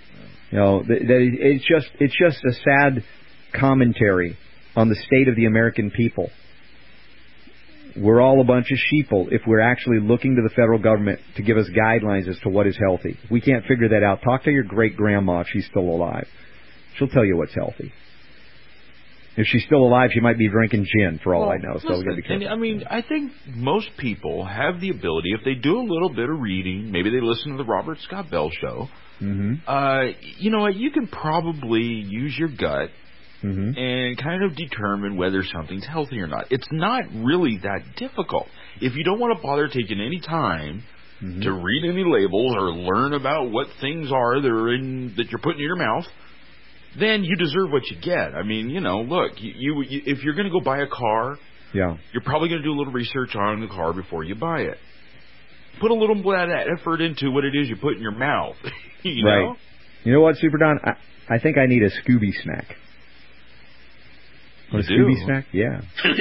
It's just a sad commentary on the state of the American people. We're all a bunch of sheeple if we're actually looking to the federal government to give us guidelines as to what is healthy. We can't figure that out. Talk to your great-grandma if she's still alive. She'll tell you what's healthy. If she's still alive, she might be drinking gin, for all I know. So we got to be careful. I think most people have the ability, if they do a little bit of reading, maybe they listen to the Robert Scott Bell Show, you know what, you can probably use your gut and kind of determine whether something's healthy or not. It's not really that difficult. If you don't want to bother taking any time to read any labels or learn about what things are that you're putting in your mouth, then you deserve what you get. I mean, look, you if you're going to go buy a car, you're probably going to do a little research on the car before you buy it. Put a little bit of that effort into what it is you put in your mouth. You know? You know what, Super Don? I think I need a Scooby snack. You a Scooby snack? Yeah.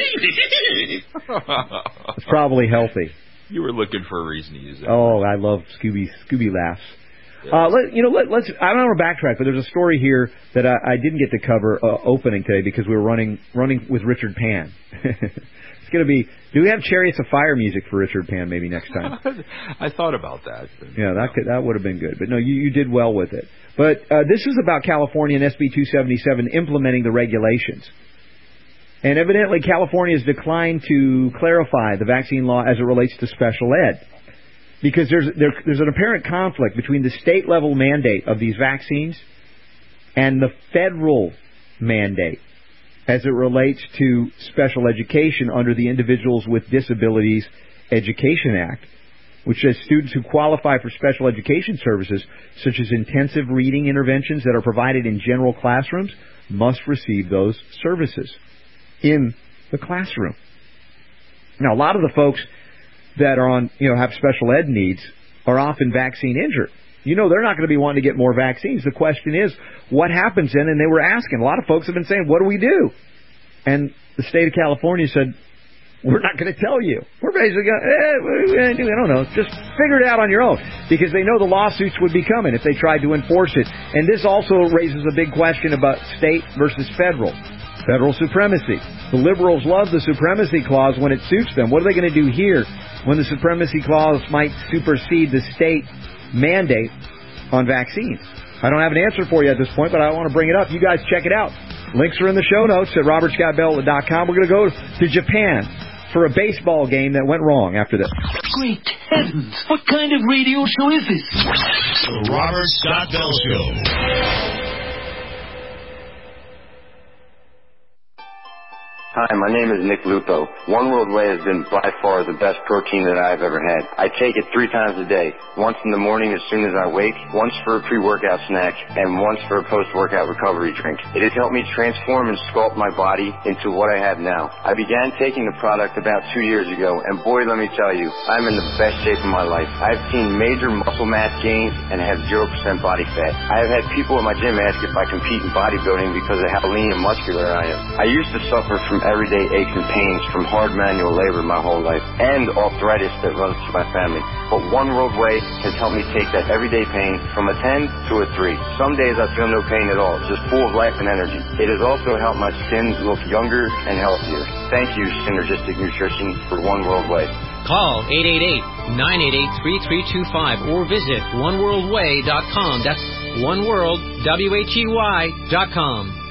It's probably healthy. You were looking for a reason to use it. Oh, I love Scooby laughs. Let's. I don't want to backtrack, but there's a story here that I didn't get to cover opening today because we were running with Richard Pan. It's going to be. Do we have Chariots of Fire music for Richard Pan maybe next time? I thought about that. Yeah, that would have been good. But no, you did well with it. But this is about California and SB 277 implementing the regulations. And evidently California has declined to clarify the vaccine law as it relates to special ed. Because there's an apparent conflict between the state-level mandate of these vaccines and the federal mandate as it relates to special education under the Individuals with Disabilities Education Act, which says students who qualify for special education services, such as intensive reading interventions that are provided in general classrooms, must receive those services in the classroom. Now, a lot of the folks that are on, have special ed needs are often vaccine injured. They're not going to be wanting to get more vaccines. The question is, what happens then? And they were asking. A lot of folks have been saying, what do we do? And the state of California said, we're not going to tell you. We're basically going, I don't know, just figure it out on your own. Because they know the lawsuits would be coming if they tried to enforce it. And this also raises a big question about state versus federal. Federal supremacy. The liberals love the supremacy clause when it suits them. What are they going to do here when the supremacy clause might supersede the state mandate on vaccines? I don't have an answer for you at this point, but I want to bring it up. You guys check it out. Links are in the show notes at robertscottbell.com. We're going to go to Japan for a baseball game that went wrong after this. Great heavens! What kind of radio show is this? The Robert Scott Bell Show. Hi, my name is Nick Lupo. One World Whey has been by far the best protein that I've ever had. I take it 3 times a day. Once in the morning as soon as I wake, once for a pre-workout snack, and once for a post-workout recovery drink. It has helped me transform and sculpt my body into what I have now. I began taking the product about 2 years ago, and boy, let me tell you, I'm in the best shape of my life. I've seen major muscle mass gains and have 0% body fat. I have had people at my gym ask if I compete in bodybuilding because of how lean and muscular I am. I used to suffer from everyday aches and pains from hard manual labor my whole life and arthritis that runs through my family. But One World Whey has helped me take that everyday pain from a 10 to a 3. Some days I feel no pain at all, just full of life and energy. It has also helped my skin look younger and healthier. Thank you, Synergistic Nutrition, for One World Whey. Call 888-988-3325 or visit oneworldwhey.com. That's oneworldwhey.com.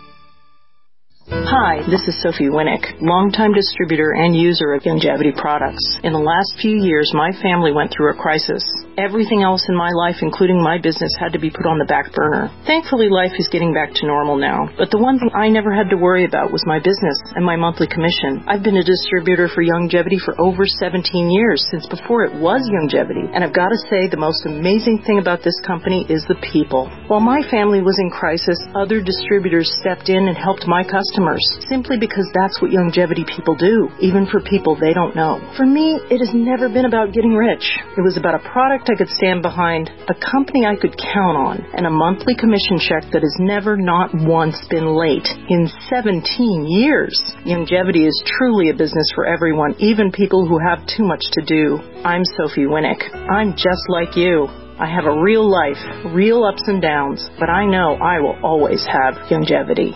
Hi, this is Sophie Winnick, longtime distributor and user of Youngevity products. In the last few years, my family went through a crisis. Everything else in my life, including my business, had to be put on the back burner. Thankfully, life is getting back to normal now. But the one thing I never had to worry about was my business and my monthly commission. I've been a distributor for Youngevity for over 17 years, since before it was Youngevity. And I've got to say, the most amazing thing about this company is the people. While my family was in crisis, other distributors stepped in and helped my customers, simply because that's what Youngevity people do, even for people they don't know. For me, it has never been about getting rich. It was about a product I could stand behind, a company I could count on, and a monthly commission check that has never not once been late in 17 years. Youngevity is truly a business for everyone, even people who have too much to do. I'm Sophie Winnick. I'm just like you. I have a real life, real ups and downs, but I know I will always have Youngevity.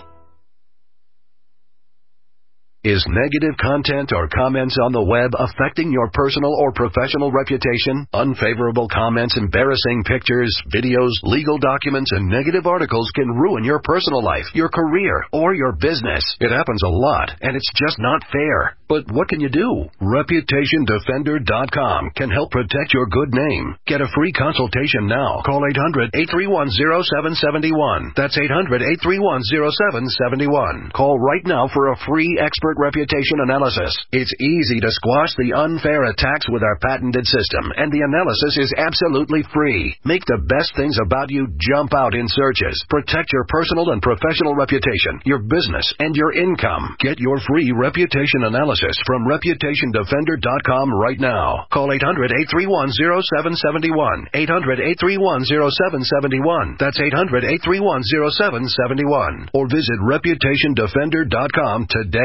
Is negative content or comments on the web affecting your personal or professional reputation? Unfavorable comments, embarrassing pictures, videos, legal documents, and negative articles can ruin your personal life, your career, or your business. It happens a lot, and it's just not fair. But what can you do? ReputationDefender.com can help protect your good name. Get a free consultation now. Call 800-831-0771. That's 800-831-0771. Call right now for a free expert reputation analysis. It's easy to squash the unfair attacks with our patented system, and the analysis is absolutely free. Make the best things about you jump out in searches. Protect your personal and professional reputation, your business, and your income. Get your free reputation analysis from ReputationDefender.com right now. Call 800-831-0771. 800-831-0771. That's 800-831-0771. Or visit ReputationDefender.com today.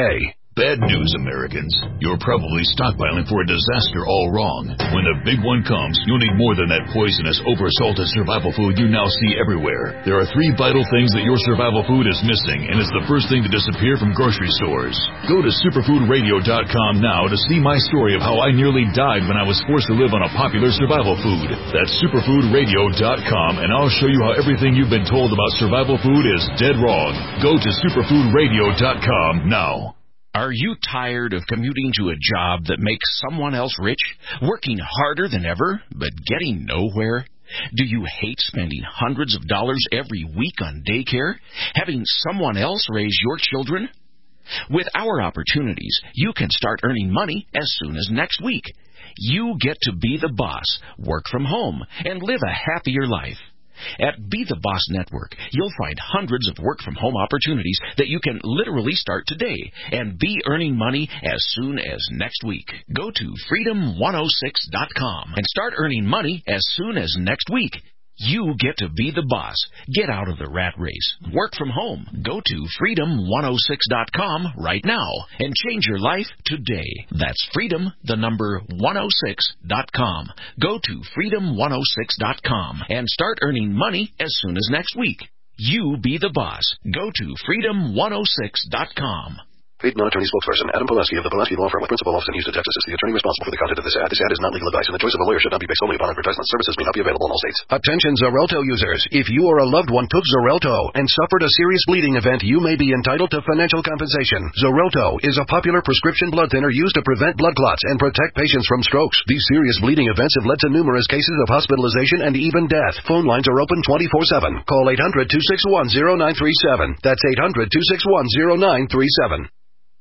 Bad news, Americans. You're probably stockpiling for a disaster all wrong. When the big one comes, you'll need more than that poisonous, oversalted survival food you now see everywhere. There are 3 vital things that your survival food is missing, and it's the first thing to disappear from grocery stores. Go to superfoodradio.com now to see my story of how I nearly died when I was forced to live on a popular survival food. That's superfoodradio.com, and I'll show you how everything you've been told about survival food is dead wrong. Go to superfoodradio.com now. Are you tired of commuting to a job that makes someone else rich, working harder than ever, but getting nowhere? Do you hate spending hundreds of dollars every week on daycare, having someone else raise your children? With our opportunities, you can start earning money as soon as next week. You get to be the boss, work from home, and live a happier life. At Be the Boss Network, you'll find hundreds of work-from-home opportunities that you can literally start today and be earning money as soon as next week. Go to freedom106.com and start earning money as soon as next week. You get to be the boss. Get out of the rat race. Work from home. Go to freedom106.com right now and change your life today. That's freedom106.com. Go to freedom106.com and start earning money as soon as next week. You be the boss. Go to freedom106.com. Paid non-attorney spokesperson Adam Pulaski of the Pulaski Law Firm with principal office in Houston, Texas, is the attorney responsible for the content of this ad. This ad is not legal advice, and the choice of a lawyer should not be based solely upon advertisement. Services may not be available in all states. Attention Xarelto users. If you or a loved one took Xarelto and suffered a serious bleeding event, you may be entitled to financial compensation. Xarelto is a popular prescription blood thinner used to prevent blood clots and protect patients from strokes. These serious bleeding events have led to numerous cases of hospitalization and even death. Phone lines are open 24/7. Call 800-261-0937. That's 800-261-0937.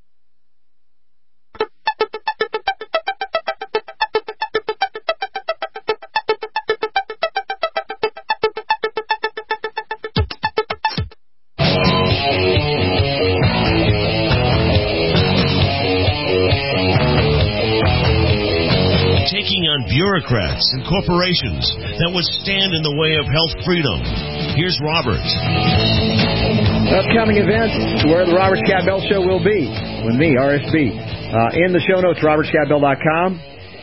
Taking on bureaucrats and corporations that would stand in the way of health freedom. Here's Robert. Upcoming events where the Robert Scott Bell Show will be with me, RSB. In the show notes, robertscottbell.com.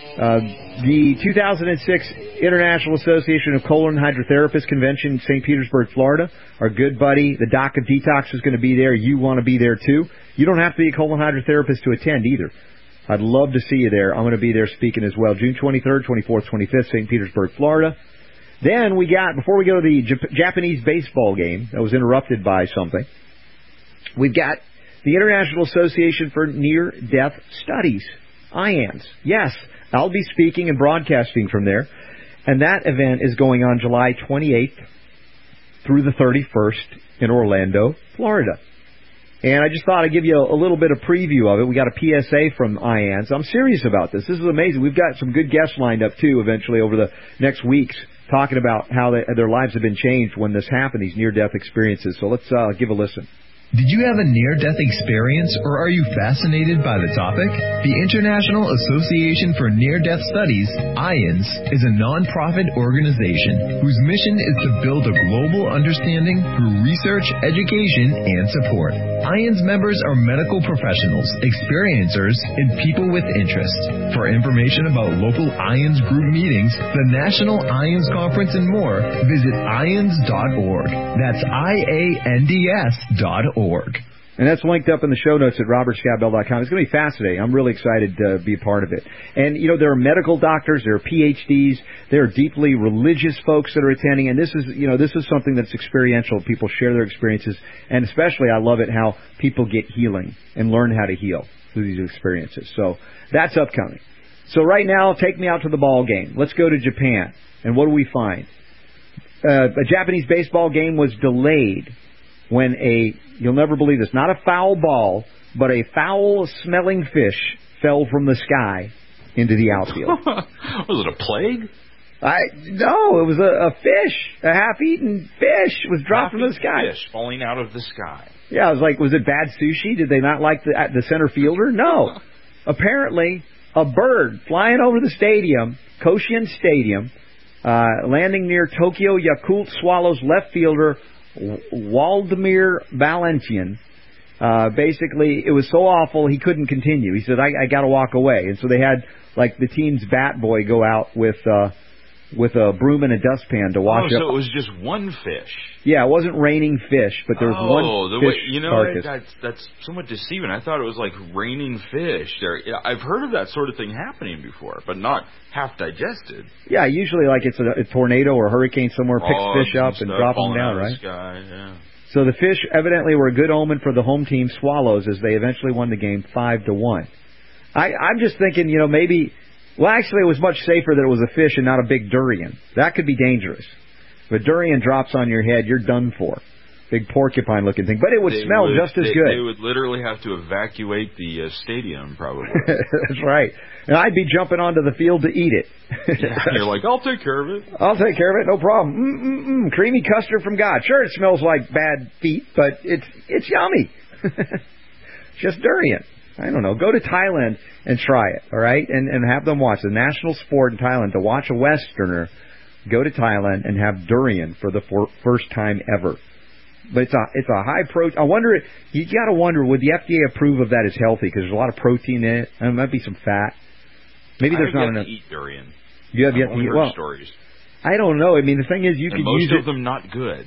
The 2006 International Association of Colon Hydrotherapists Convention, St. Petersburg, Florida. Our good buddy, the Doc of Detox, is going to be there. You want to be there, too. You don't have to be a colon hydrotherapist to attend, either. I'd love to see you there. I'm going to be there speaking as well. June 23rd, 24th, 25th, St. Petersburg, Florida. Then before we go to the Japanese baseball game that was interrupted by something, we've got the International Association for Near-Death Studies, IANS. Yes, I'll be speaking and broadcasting from there. And that event is going on July 28th through the 31st in Orlando, Florida. And I just thought I'd give you a little bit of preview of it. We got a PSA from IANS. I'm serious about this. This is amazing. We've got some good guests lined up, too, eventually over the next weeks, talking about how their lives have been changed when this happened, these near-death experiences. So let's give a listen. Did you have a near-death experience, or are you fascinated by the topic? The International Association for Near-Death Studies, IANS, is a non-profit organization whose mission is to build a global understanding through research, education, and support. IANS members are medical professionals, experiencers, and people with interest. For information about local IANS group meetings, the National IANS Conference, and more, visit IANS.org. That's IANDS.org. And that's linked up in the show notes at robertscottbell.com. It's going to be fascinating. I'm really excited to be a part of it. And, there are medical doctors, there are PhDs, there are deeply religious folks that are attending, and this is something that's experiential. People share their experiences, and especially I love it how people get healing and learn how to heal through these experiences. So that's upcoming. So right now, take me out to the ball game. Let's go to Japan. And what do we find? A Japanese baseball game was delayed when you'll never believe this, not a foul ball, but a foul-smelling fish fell from the sky into the outfield. Was it a plague? No, it was a fish, a half-eaten fish was dropped from the sky. Fish falling out of the sky. Yeah, I was like, was it bad sushi? Did they not like the center fielder? No. Apparently, a bird flying over the stadium, Koshien Stadium, landing near Tokyo Yakult Swallows left fielder Waldemir Valentian, Basically, it was so awful he couldn't continue. He said, I got to walk away. And so they had, like, the team's bat boy go out with a broom and a dustpan to wash up. So it was just one fish. Yeah, it wasn't raining fish, but there was one fish carcass. That's somewhat deceiving. I thought it was like raining fish. I've heard of that sort of thing happening before, but not half digested. Yeah, usually like it's a tornado or a hurricane somewhere picks fish up and drops them down, right? Sky, yeah. So the fish evidently were a good omen for the home team Swallows as they eventually won the game 5-1. I'm just thinking, maybe. Well, actually, it was much safer that it was a fish and not a big durian. That could be dangerous. If a durian drops on your head, you're done for. Big porcupine-looking thing. But it would smell just as good. They would literally have to evacuate the stadium, probably. That's right. And I'd be jumping onto the field to eat it. You're like, I'll take care of it. I'll take care of it, no problem. Creamy custard from God. Sure, it smells like bad feet, but it's yummy. Just durian. I don't know. Go to Thailand and try it, all right? And have them watch. The national sport in Thailand, to watch a Westerner go to Thailand and have durian for the first time ever. But it's a high protein. I wonder, you got to wonder, would the FDA approve of that as healthy? Because there's a lot of protein in it. And there might be some fat. Maybe there's not enough. To eat durian. You have yet to eat. Well, stories. I don't know. I mean, the thing is, you could use it. Most of them not good.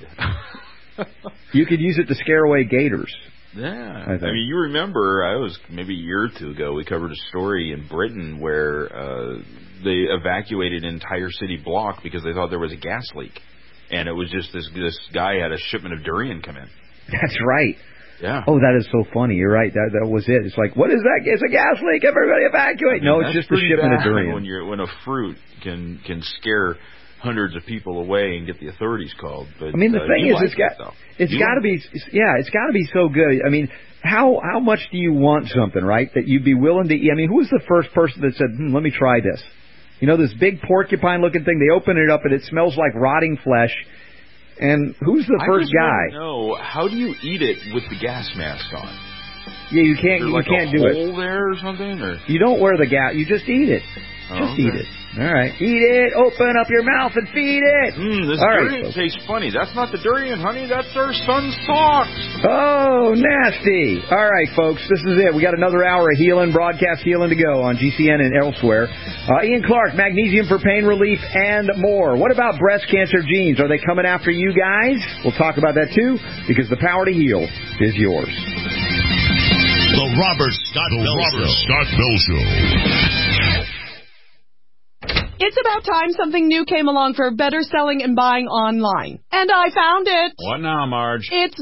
You could use it to scare away gators. Yeah. I mean, you remember, I was maybe a year or two ago, we covered a story in Britain where they evacuated an entire city block because they thought there was a gas leak. And it was just this guy had a shipment of durian come in. That's right. Yeah. Oh, that is so funny. You're right. That was it. It's like, what is that? It's a gas leak. Everybody evacuate. No, it's just a shipment of durian. When a fruit can scare hundreds of people away and get the authorities called. But I mean, the thing is, it's got to be so good. I mean, how much do you want something, right? That you'd be willing to eat? I mean, who was the first person that said, let me try this? This big porcupine-looking thing. They open it up and it smells like rotting flesh. And who's the first guy? No, how do you eat it with the gas mask on? Yeah, you can't. You can't do it. Hole there or something, or you don't wear the gas. You just eat it. Eat it. All right. Eat it. Open up your mouth and feed it. This durian tastes funny. That's not the durian, honey. That's our son's socks. Oh, nasty. All right, folks. This is it. We got another hour of healing, broadcast healing to go on GCN and elsewhere. Ian Clark, magnesium for pain relief and more. What about breast cancer genes? Are they coming after you guys? We'll talk about that, too, because the power to heal is yours. The Robert Scott Bell Show. It's about time something new came along for better selling and buying online. And I found it. What now, Marge? It's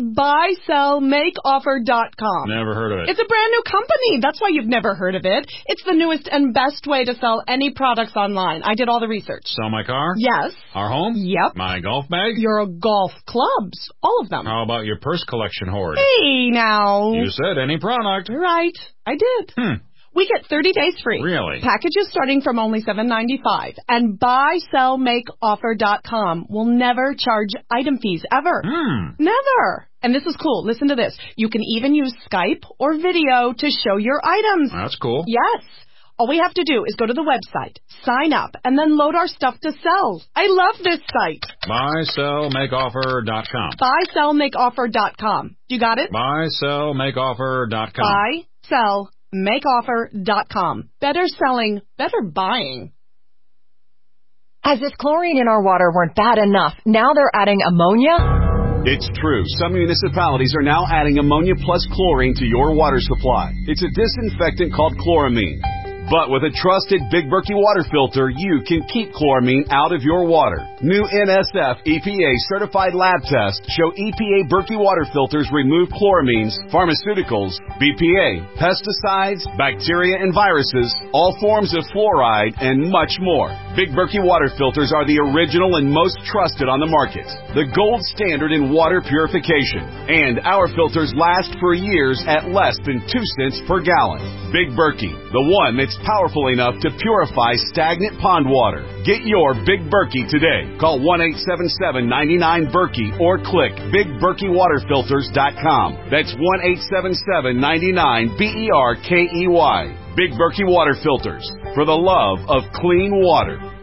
buysellmakeoffer.com. Never heard of it. It's a brand new company. That's why you've never heard of it. It's the newest and best way to sell any products online. I did all the research. Sell my car? Yes. Our home? Yep. My golf bag? Your golf clubs. All of them. How about your purse collection hoard? Hey, now. You said any product. Right. I did. We get 30 days free. Really? Packages starting from only $7.95. And buysellmakeoffer.com will never charge item fees ever. Never. And this is cool. Listen to this. You can even use Skype or video to show your items. That's cool. Yes. All we have to do is go to the website, sign up, and then load our stuff to sell. I love this site. Buysellmakeoffer.com. Buysellmakeoffer.com. You got it? Buysellmakeoffer.com. Buysellmakeoffer.com. Better selling, better buying. As if chlorine in our water weren't bad enough, now they're adding ammonia? It's true. Some municipalities are now adding ammonia plus chlorine to your water supply. It's a disinfectant called chloramine. But with a trusted Big Berkey water filter, you can keep chloramine out of your water. New NSF EPA certified lab tests show EPA Berkey water filters remove chloramines, pharmaceuticals, BPA, pesticides, bacteria and viruses, all forms of fluoride, and much more. Big Berkey water filters are the original and most trusted on the market. The gold standard in water purification. And our filters last for years at less than 2 cents per gallon. Big Berkey, the one that's powerful enough to purify stagnant pond water. Get your Big Berkey today. Call 1-877-99-BERKEY or click BigBerkeyWaterFilters.com. That's 1-877-99-BERKEY. Big Berkey Water Filters, for the love of clean water.